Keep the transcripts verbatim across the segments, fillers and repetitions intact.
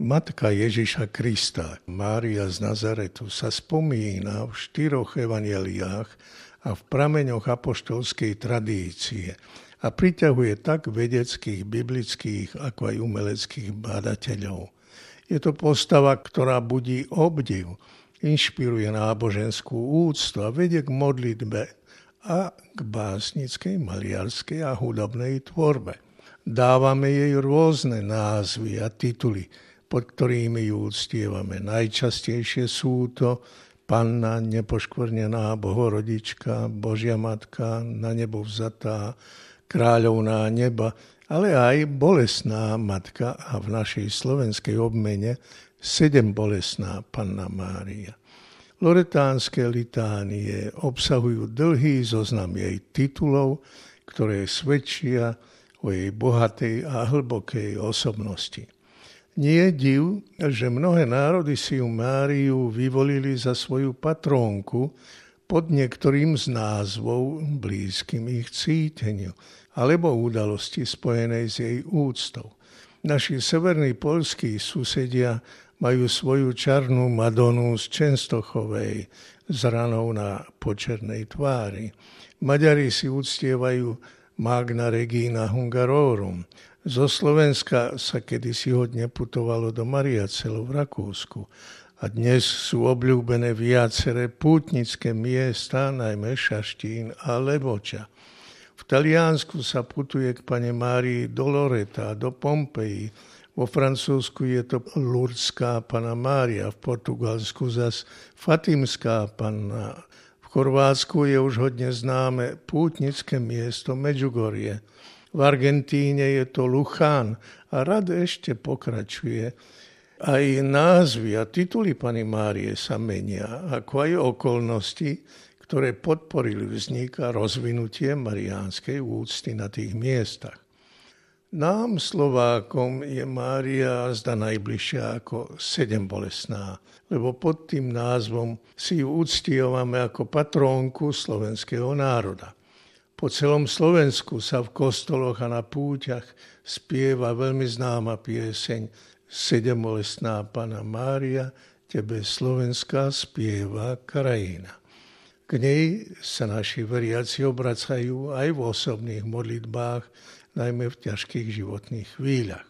Matka Ježiša Krista, Mária z Nazaretu, sa spomína v štyroch evanjeliách a v prameňoch apoštolskej tradície a priťahuje tak vedeckých, biblických, ako aj umeleckých bádateľov. Je to postava, ktorá budí obdiv, inšpiruje náboženskú úctu a vedie k modlitbe a k básnickej, maliarskej a hudobnej tvorbe. Dávame jej rôzne názvy a tituly, pod ktorými ju uctievame. Najčastejšie sú to Panna nepoškvrnená, Bohorodička, Božia Matka, na nebo vzatá, Kráľovná neba, ale aj Bolestná Matka a v našej slovenskej obmene Sedembolestná Panna Mária. Loretánske litánie obsahujú dlhý zoznam jej titulov, ktoré svedčia o jej bohatej a hlbokej osobnosti. Nie je div, že mnohé národy si ju Máriu vyvolili za svoju patrónku pod niektorým z názvov blízkym ich cíteniu alebo udalosti spojenej s jej úctou. Naši severní poľskí susedia majú svoju čarnú Madonu z Čenstochovej s ranou na počernej tvári. Maďari si uctievajú Magna Regina Hungarorum. Zo Slovenska sa kedysi hodne putovalo do Mariacelu v Rakúsku a dnes sú obľúbené viaceré pútnické miesta, najmä Šaštín a Levoča. V Taliansku sa putuje k Pane Márii do Loreta, do Pompeji. Vo Francúzsku je to Lurdská Panna Mária, v Portugalsku zas Fatimská Panna. V Chorvátsku je už hodne známe pútnické miesto Medjugorje. V Argentíne je to Luchán a rad ešte pokračuje. Aj názvy a tituly Panny Márie sa menia, ako aj okolnosti, ktoré podporili vznik a rozvinutie mariánskej úcty na tých miestach. Nám, Slovákom, je Mária zda najbližšia ako Sedembolestná, lebo pod tým názvom si ju uctievame ako patrónku slovenského národa. Po celom Slovensku sa v kostoloch a na púťach spieva veľmi známa pieseň Sedembolestná Panna Mária, tebe Slovenská spieva krajina. K nej sa naši veriaci obracajú aj v osobných modlitbách, najmä v ťažkých životných chvíľach.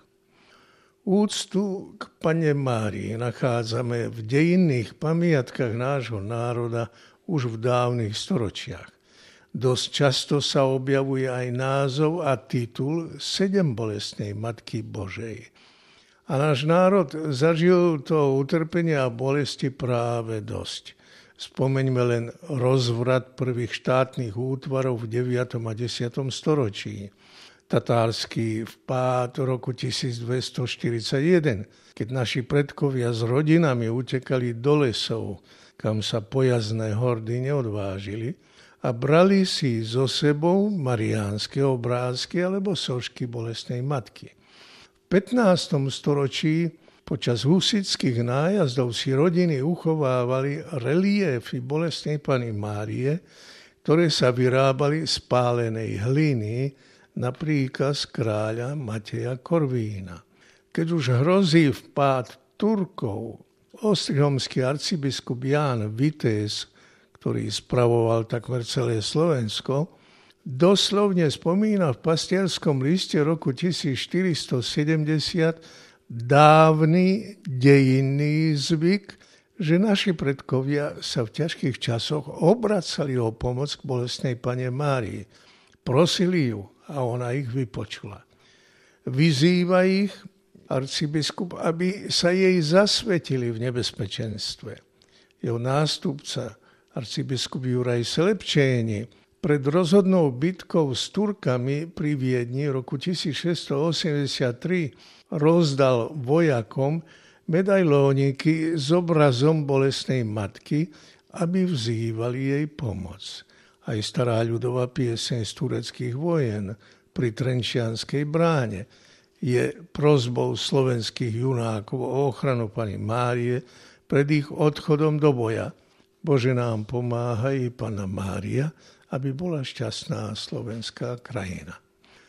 Úctu k Panne Márii nachádzame v dejinných pamiatkách nášho národa už v dávnych storočiach. Dosť často sa objavuje aj názov a titul Sedembolestnej Matky Božej. A náš národ zažil to utrpenie a bolesti práve dosť. Spomeňme len rozvrat prvých štátnych útvarov v deviatom a desiatom storočí. Tatársky vpád roku tisícdvestoštyridsaťjeden, keď naši predkovia s rodinami utekali do lesov, kam sa pojazdné hordy neodvážili, a brali si so sebou mariánske obrázky alebo sošky Bolestnej Matky. V pätnástom storočí počas husitských nájazdov si rodiny uchovávali reliéfy Bolestnej Panny Márie, ktoré sa vyrábali z pálenej hliny na príkaz kráľa Mateja Korvína. Keď už hrozí vpád Turkov, ostrihomský arcibiskup Ján Vitéz, ktorý spravoval takmer celé Slovensko, doslovne spomína v pastierskom liste roku tisícštyristosedemdesiat dávny dejinný zvyk, že naši predkovia sa v ťažkých časoch obracali o pomoc k Bolestnej Panne Márii. Prosili ju a ona ich vypočula. Vyzýva ich arcibiskup, aby sa jej zasvetili v nebezpečenstve. Jeho nástupca arcibiskup Juraj Selepčéni pred rozhodnou bitkou s Turkami pri Viedni roku tisícšesťstoosemdesiattri rozdal vojakom medailóniky s obrazom Bolestnej Matky, aby vzývali jej pomoc. Aj stará ľudová pieseň z tureckých vojen pri Trenčianskej bráne je prosbou slovenských junákov o ochranu Panny Márie pred ich odchodom do boja. Bože, nám pomáhaj, Panna Mária, aby bola šťastná slovenská krajina.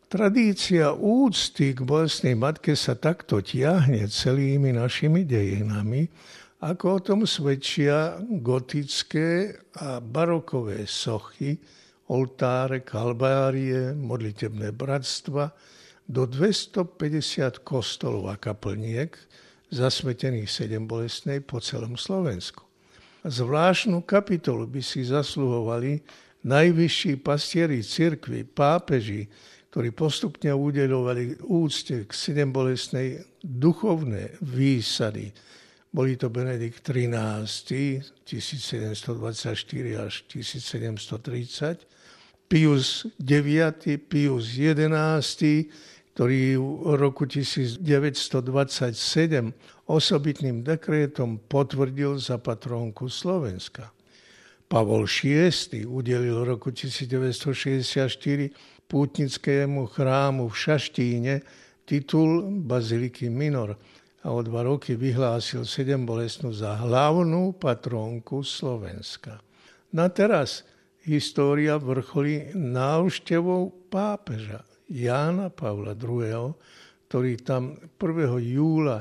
Tradícia úcty k bolestnej matke sa takto tiahne celými našimi dejinami, ako o tom svedčia gotické a barokové sochy, oltáre, kalvárie, modlitebné bratstva, do dvestopäťdesiat kostolov a kaplniek zasvetených sedembolestnej po celom Slovensku. Zvláštnu kapitolu by si zasluhovali najvyšší pastieri cirkvi, pápeži, ktorí postupne udeľovali úcte k sedembolestnej duchovné výsady. Boli to Benedikt trinásty tisícsedemstodvadsaťštyri až tisícsedemstotridsať, Pius deviaty, Pius jedenásty, ktorý v roku tisícdeväťstodvadsaťsedem osobitným dekrétom potvrdil za patrónku Slovenska. Pavol šiesty udelil v roku tisícdeväťstošesťdesiatštyri pútnickému chrámu v Šaštíne titul Baziliky Minor a o dva roky vyhlásil sedembolestnú za hlavnú patrónku Slovenska. Na teraz história vrcholí návštevou pápeža Jána Pavla druhého., ktorý tam prvého júla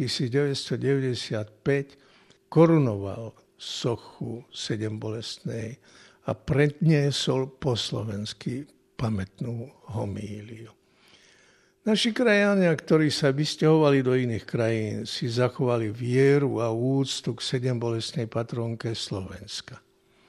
tisícdeväťstodeväťdesiatpäť korunoval sochu sedembolestnej a predniesol po slovensky pamätnú homíliu. Naši krajania, ktorí sa vysťahovali do iných krajín, si zachovali vieru a úctu k sedembolestnej patrónke Slovenska.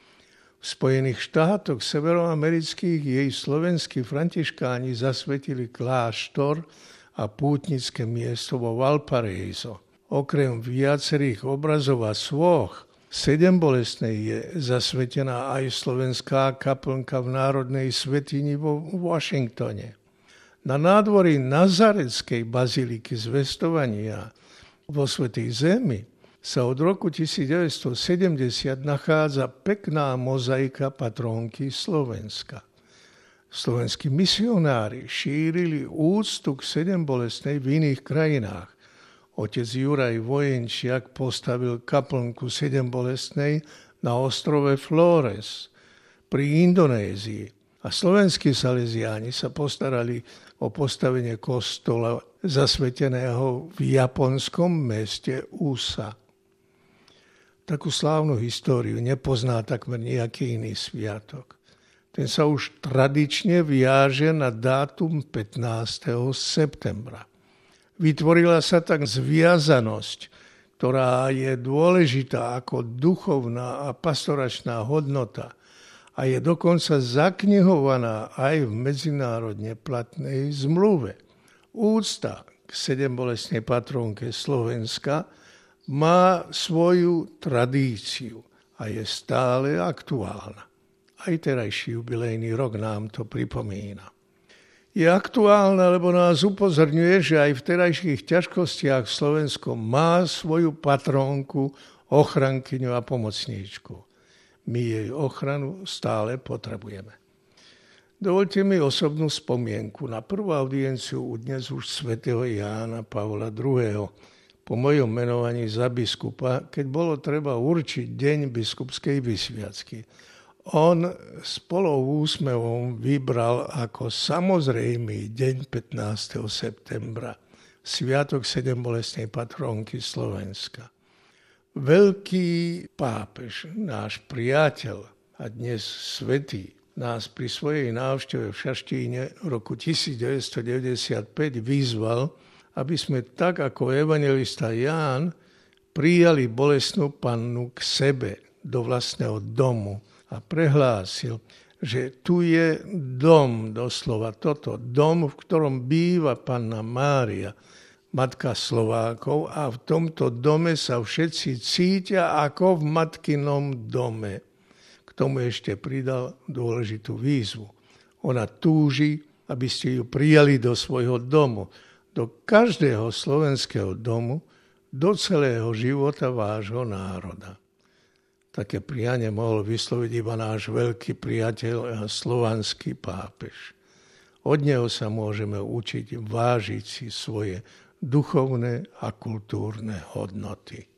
V Spojených štátoch severoamerických jej slovenskí františkáni zasvetili kláštor a pútnické miesto vo Valparaiso. Okrem viacerých obrazov a sôch sedembolestnej je zasvetená aj slovenská kaplnka v Národnej svätyni vo Washingtone. Na nádvorí Nazaretskej baziliky Zvestovania vo Svätej Zemi sa od roku tisícdeväťstosedemdesiat nachádza pekná mozaika patrónky Slovenska. Slovenskí misionári šírili úctu k sedembolestnej v iných krajinách. Otec Juraj Vojenčiak postavil kaplnku sedembolestnej na ostrove Flores pri Indonézii a slovenskí saleziáni sa postarali o postavenie kostola zasveteného v japonskom meste Usa. Takú slávnu históriu nepozná takmer nejaký iný sviatok. Ten sa už tradične viaže na dátum pätnásteho septembra. Vytvorila sa tak zviazanosť, ktorá je dôležitá ako duchovná a pastoračná hodnota a je dokonca zaknihovaná aj v medzinárodne platnej zmluve. Úcta k sedembolestnej patrónke Slovenska má svoju tradíciu a je stále aktuálna. Aj terajší jubilejný rok nám to pripomína. Je aktuálna, lebo nás upozorňuje, že aj v terajších ťažkostiach Slovensko má svoju patrónku, ochrankyňu a pomocníčku. My jej ochranu stále potrebujeme. Dovoľte mi osobnú spomienku na prvú audienciu u dnes už svätého Jána Pavla druhého. Po mojom menovaní za biskupa, keď bolo treba určiť deň biskupskej vysviacky. On s poloúsmevom vybral ako samozrejmý deň pätnásteho septembra, sviatok sedembolestnej patrónky Slovenska. Veľký pápež, náš priateľ a dnes svätý, nás pri svojej návšteve v Šaštíne v roku tisícdeväťstodeväťdesiatpäť vyzval, aby sme tak ako evanjelista Ján prijali bolestnú pannu k sebe do vlastného domu a prehlásil, že tu je dom, doslova toto, dom, v ktorom býva panna Mária, matka Slovákov, a v tomto dome sa všetci cítia ako v matkinom dome. K tomu ešte pridal dôležitú výzvu. Ona túži, aby ste ju prijali do svojho domu, do každého slovenského domu, do celého života vášho národa. Také prianie mohol vysloviť iba náš veľký priateľ a slovanský pápež. Od neho sa môžeme učiť vážiť si svoje duchovné a kultúrne hodnoty.